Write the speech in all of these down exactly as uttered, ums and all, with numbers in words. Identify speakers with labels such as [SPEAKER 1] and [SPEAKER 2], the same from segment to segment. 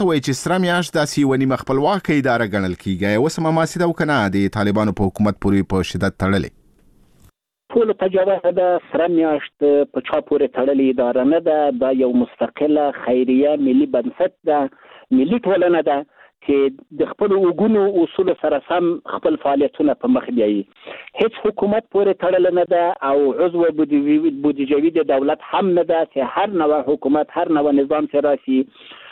[SPEAKER 1] وایي چې سره میاشت داسې یوه نیمه خپلواکه اداره ګڼل کیږي. اوس هم هماسې ده او که نه د طالبانو په حکومت پورې په شدت تړلې؟
[SPEAKER 2] ټول تجاوز د سره میاشت په چا پورې تړلې اداره نه ده. دا یو مستقله خیریه ملي بنسټ ده، ملي ټولنه ده چې د خپل وګونو اصول سره سم خپل فعالیتونه په مخ بیایي. هیڅ حکومت پورې تړل نه ده او عضو بودیجوي د دولت هم نه ده چې هر نوع حکومت هر نوع نظام چې راشي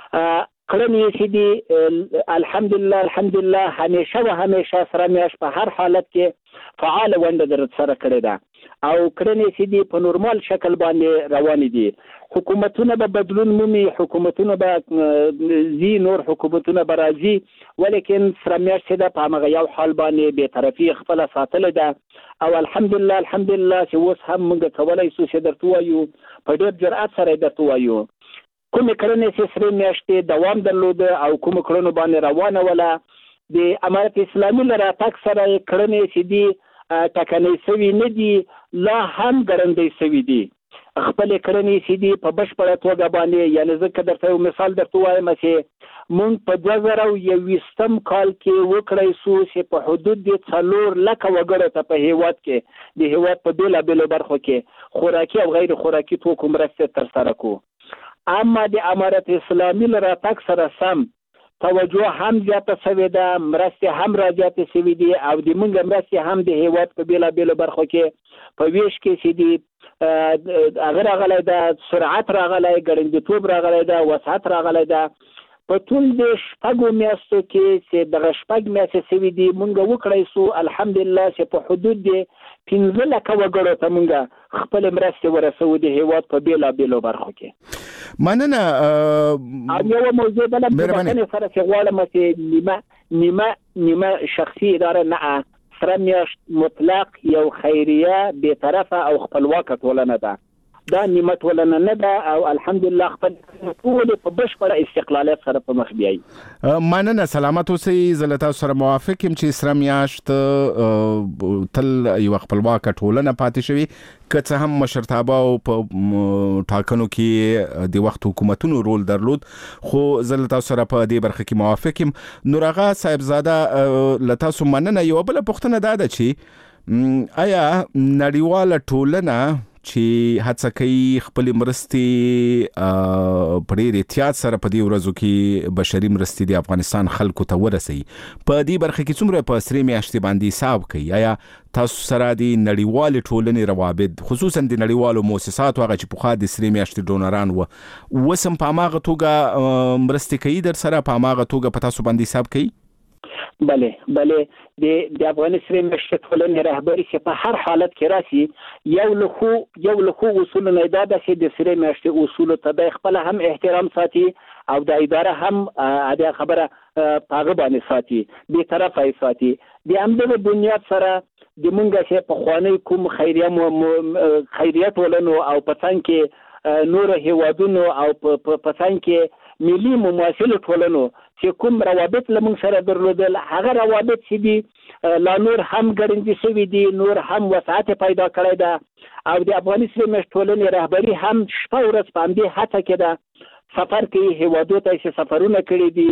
[SPEAKER 2] کړنې چې دي الحمدلله الحمدلله همیشه و همیشه سره میاشت په هر حالت کې فعال ونده در سره کړې ده او کړنې چې دي په نورمال شکل باندې روان دي. حکومتونه به بدلون مومي، حکومتونه به زی نور حکومتونه به راځي، ولیکن سره میاشت ده په هغه یو حال باندې بې طرفي خپل ساتل ده او الحمدلله الحمدلله چې اوس هم موږ کولای شو چې درته وایو په ډېر جرأت سره درته وایو کومې کړنې چې سره میاشتې دوام درلوده او کومو کړنو باندې روانه وله د امارت اسلامي له راتګ سره کړنې چې دي ټاکنې سوي نه دي، لا هم ګړندۍ سوي دي. خپلې کړنې چې دي په بشپړه توګه باندې، یعنې زه که درته یو مثال درته وایم چې موږ په دوه زره او یوویشتم کال کې وکړی سو چې په حدود د څلور لکه وګړو ته په هیواد کې د هیواد په بېلابېلو برخو کې خوراکي او غیر خوراکي توکو مرستې ترسره کړو. اما د امارت اسلامي له راتګ سره سم توجه هم زیاته شوې ده، مرستې هم را زیاتې شوي دي او د موږ مرستې هم د هیواد په بېلابېلو برخو کې په ویش کې چې دي هغه راغلی ده، سرعت راغلی، ګړندیتوب راغلی ده، وسعت راغلی ده. په ټول د شپږو میاشتو کې چې دغه شپږ میاشتې شوي دي موږ وکړی سو الحمدلله چې په حدود د پنځه لکه وګړو ته موږ خپلې مرستې ورسوو د هیواد په بېلابېلو برخو کې.
[SPEAKER 1] مننه.
[SPEAKER 2] او یوه موضوع بله بخښنې سره چې غواړم چې نیمه نیمه نیمه شخصي اداره نه، سره میاشت مطلق یو خیریه بې طرفه او خپلواکه ټولنه ده. دا نیمه ټولنه نه ده او الحمدلله خپل ټول په بشپړه استقلالیت سره په مخ بیایي.
[SPEAKER 1] مننه، سلامت اوسئ. زه له تاسو سره موافق یم چې سره میاشت تل یوه خپلواکه ټولنه پاتې شوي، که څه هم مشرتابه او په ټاکنو کې د وخت حکومتونو رول درلود، خو زه له تاسو سره په دې برخه کې موافق یم. نور آغا صاحبزاده له تاسو مننه. یوه بله پوښتنه دا ده چې آیا نړیواله ټولنه چې هڅه کوي خپل مرستې په ډېر احتیاط سره په دې ورځو کې بشري مرستې د افغانستان خلکو ته ورسوي، په دې برخه کې څومره په سرې میاشتې باندې حساب کوي؟ آیا تاسو سره د نړیوالې ټولنې روابط، خصوصا د نړیوالو مؤسساتو هغه چې پخوا د سرې میاشتې ډونران وو، اوس هم په هماغه توګه مرستې کوي در سره، په هماغه توګه په تاسو باندې حساب کوي؟
[SPEAKER 2] بله بله د د افغان سرې میاشتې ټولنې رهبري چې په هر حالت کې راشي یو له خو یو له خو اصولو نه دا ده چې د سرې میاشتې اصولو ته د خپل هم احترام ساتي او د اداره هم د خبره په هغه باندې ساتي، بې طرفه یې ساتي. د همدغه بنیاد سره د مونږ چې پخوانی کوم خیریه خیریه ټولنو او په څنګ کې نور هیوادونو او په څنګ کې ملي مماثلو ټولنو چې کوم روابط له موږ سره درلودل، هغه روابط چې دي لا نور هم ګړندي شوي دي، نور هم وسعت پیدا کړی ده او د افغاني سرې میاشتې ټولنې رهبري هم شپه ورځ په همدې هڅه کې ده، سفر کوي هیوادو ته چې سفرونه کړي دي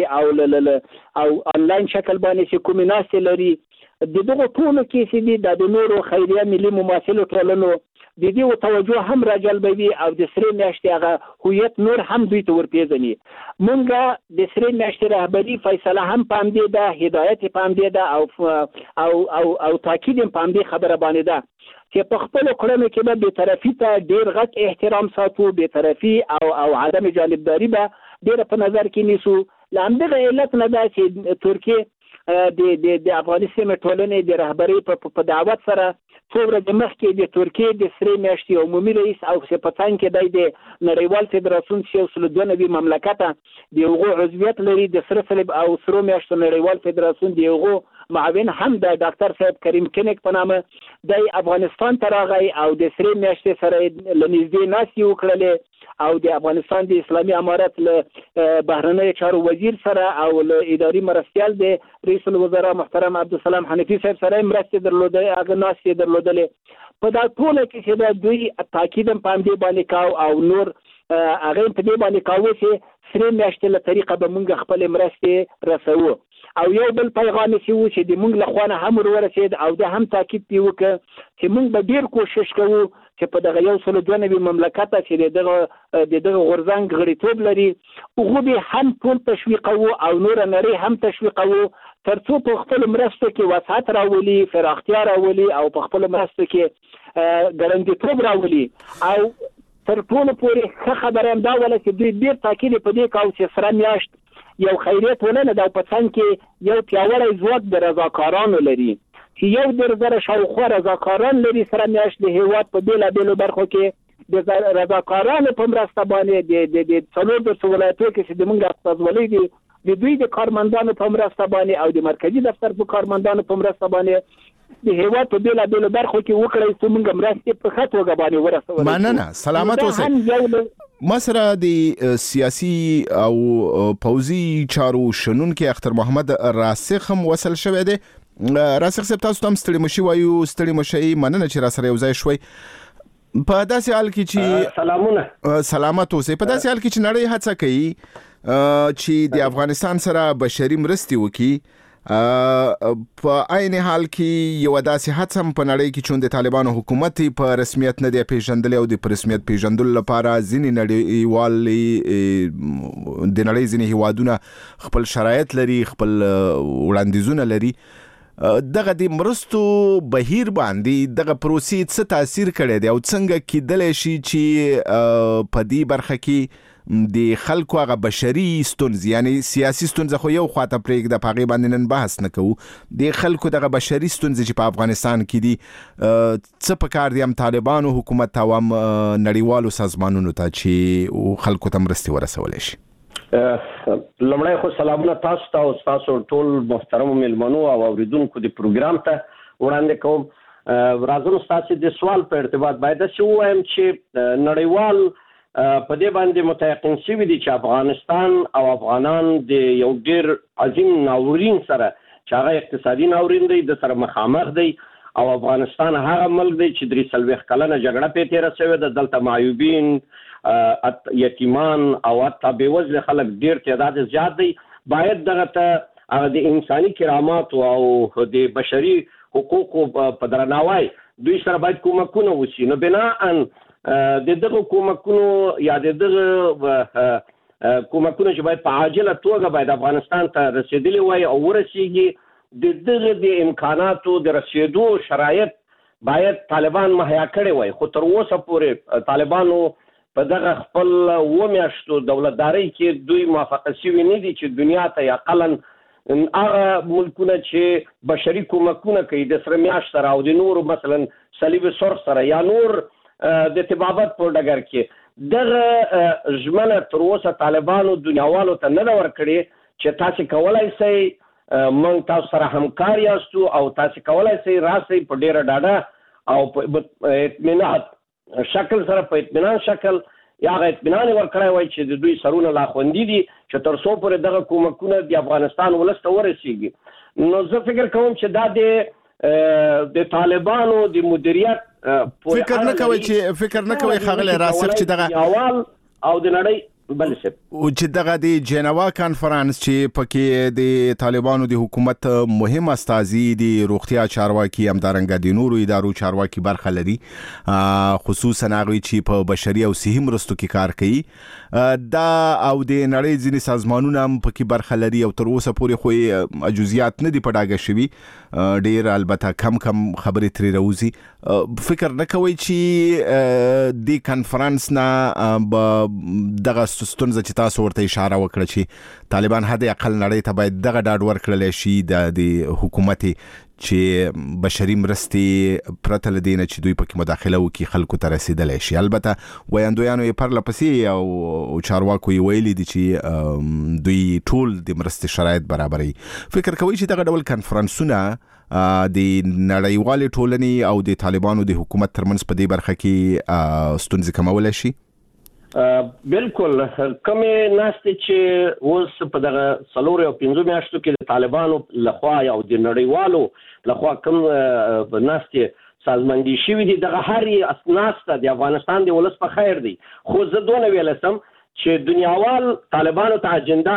[SPEAKER 2] او او آنلاین شکل باندې چې کومې ناستې لري. د دغو ټولو کې چې دي د نورو خیریه ملي مماثلو ټولنو د دې توجه هم راجلبوي او د سرې میاشتې هغه هویت نور هم دوی ته ورپېژني. مونږ د سرې میاشتې رهبري فیصله هم په همدې ده، هدایت یې په همدې ده او او او او تاکید یې په همدې خبره باندې ده چې په خپلو کړنو کې به بېطرفي ته ډېر غټ احترام ساتو، بېطرفي او او عدم جانبداري به ډېره په نظر کې نیسو. له همدغه علت نه ده چې ترکیې د د د افغاني سیمې ټولنې د رهبرۍ په دعوت سره څو ورځې مخکې د ترکیې د سرې میاشتې عمومي رئیس او په څنګ کې دی د نړیوال فدراسیون چې یو سل دوه نوي مملکته د هغو عضویت لري، د سره صلیب او سرو میاشتو نړیوال فدراسیون د هغو معاون هم د ډاکټر صاحب کریم کنیک په نامه دی افغانستان ته راغی او د سرې میاشتې سره له نږدې ناستې وکړلې او د افغانستان د اسلامي امارت له بهرنیو چارو وزیر سره او له اداري مرستیال د رئیس الوزرا محترم عبدالسلام حنفي صاحب سره مرستې درلودلې، هغه ناستې درلودلې. په دا ټوله کې چې دوی تاکید هم په همدې باندې کاو او نور هغه په دې باندې کاوه چې سره میاشتې له طریقه به موږ خپل مرستې رسوو او یو بل پیغام چې و چې د موږ له خوا نه هم ورسېد او د هم تاکید دی وکړه چې موږ به ډیر کوشش کوو چې په دغه یو سل دوه نوي مملکت چې دغه د دغه غورځنګ غړیتوب لري هغه به هم ټول تشویقوو او نور نړۍ هم تشویقوو ترڅو په خپل مرسته کې وسعت راولي فراختیا راولي او په خپل مرسته کې ګړندیتوب راولي او تر ټولو پورې ښه خبره هم دا وله چې دوی ډېر تاکید په دې کاوه چې سره میاشت یو خیریه ټولنه ده او په څنګ کې یو پیاوړی ځواک د رضاکارانو لري چې یو در زره شاوخوا رضاکاران لري سره میاشت د هېواد په بېلابېلو برخو کې د رضاکارانو په مرسته باندې د د څلور دېرشو ولایتونو کې چې زموږ استازولۍ دي د دوی د کارمندانو په مرسته باندې او د مرکزي دفتر په کارمندانو په مرسته باندې د هیواد په بېلابېلو برخو کې وکړئ چې موږ مرستې په ښه توګه باندې ورسوو.
[SPEAKER 1] مننه، سلامت اوسئ. ما سره د سیاسي او پوځي چارو شنونکي اختر محمد راسخ هم وصل شوی دی. راسخ صاحب تاسو هم ستړي مشي وایو ستړي مشي مننه چې را سره یو ځای شوي. په داسې حال کې چې
[SPEAKER 3] سلامونه
[SPEAKER 1] سلامت اوسئ په داسې حال کې چې نړۍ هڅه کوي چې د افغانستان سره بشري مرستې وکړي په عین حال کې یو داسې هڅه هم په نړۍ کې چې د طالبانو حکومت په رسمیت نه دی پیژندل او د رسمیت پیژندلو لپاره ځینې نړیوال د نړۍ ځینې هیوادونه خپل شرایط لري خپل وړاندیزونه لري دغه د مرستو بهیر باندې دغه پروسې څه تاثیر کړی دی او څنګه کېدلی شي چې په دې برخه کې د خلکو هغه بشري ستونزې یعنی سیاسي ستونزې خو یو خواته پرېږده په هغې باندې نن بحث نه کوو د خلکو دغه بشري ستونزې چې په افغانستان کې دي څه پکار دي هم طالبانو حکومت ته او هم نړیوالو سازمانونو ته چې خلکو ته مرستې ورسولی شي.
[SPEAKER 3] لومړی خو سلامونه تاسو ته او ستاسو ټول محترمو مېلمنو او اوریدونکو د پروګرام ته وړاندې کوم. راځم ستاسو د سوال په ارتباط باید داسې ووایم چې نړیوال په دې باندې متيقن شوي دي چې افغانستان او افغانان د یو ډېر عظیم ناورین سره چې هغه اقتصادي ناورین دی د سره مخامخ دی او افغانستان هغه ملک دی چې درې څلوېښت کلنه جګړه پرې تېره شوې ده. دلته معیوبین یتیمان او حتی بېوزله خلک ډېر تعداد زیات دی. باید دغه ته هغه د انساني کراماتو او د بشري حقوقو په درناوی دوی سره باید کومکونه وشي. نو بناءً د دغه کومکونو یا د دغه کومکونو چې باید په عاجله توګه باید افغانستان ته رسېدلی وای او ورسېږي د دغه د امکاناتو د رسېدو شرایط باید طالبان مهیا کړی وای خو تر اوسه پورې طالبانو په دغه خپل اووه میاشتو دولتدارۍ کې دوی موافقه شوي نه دي چې دنیا ته اقلا هغه ملکونه چې بشري کومکونه کوي د سره میاشت سره او د نورو مثلا صلیب سرخ سره یا نور د طبابت په ډګر کې دغه ژمنه تر اوسه طالبانو دنیاوالو ته نه ده ورکړې چې تاسو کولای شئ موږ تاسو سره همکار یاستو او تاسو کولای شئ راسئ په ډیره ډاډه او په اطمینان شکل سره په اطمینان شکل یا هغه اطمینان ورکړی وای چې د دوی سرونه لا خوندي دي چې تر څو پورې دغه کومکونه د افغانستان ولس ته ورسېږي. نو زه فکر کوم چې دا د د طالبانو د مدیریت
[SPEAKER 1] فکر نه کوي چې فکر نه کوي خغله راسخ چې دغه
[SPEAKER 3] اول او د نړۍ بل څه
[SPEAKER 1] او چې دغه د جنوا کانفرنس چې پکې د طالبانو د حکومت مهم استازي د روغتیا چارواکي همدارنګه د نورو ادارو چارواکي برخه لري خصوصا هغه چې په بشري او صحي مرستو کې کار کوي دا او د نړۍ ځینې سازمانونه هم پکې برخه لري او تر اوسه پورې خو جزئیات نه دي پټاګه شوي ډیر البته کم کم خبرې ترې راوځي. فکر نه کوي چې د کانفرنس نه دغه ستونزه چې تاسو ورته اشاره وکړه چې طالبان حد اقل نړۍ ته باید دغه ډاډ ورکړل شي د حکومت چې بشري مرستې پرته له دې نه چې دوی پکې مداخله وکړي خلکو ته رسېدلی شي. البته ویاندویانو یې پرله پسې او چارواکو یې ویلي دي چې دوی ټول د مرستې شرایط برابروي. فکر کوي چې دغه ډول کنفرانسونه د نړیوالې ټولنې او د طالبانو د حکومت ترمنځ په دې برخه کې ستونزې کمولی شي؟
[SPEAKER 3] بالکل کومې ناستې چې اوس په دغه څلور او پنځو میاشتو کې د طالبانو لخوا او د نړیوالو لخوا کوم ناستې سازماندهي شوي دي دغه هر اسناس ته د افغانستان د ولس په خیر دی. خو زه دونه ویل سم چې دنیاوال طالبانو ته اجنډا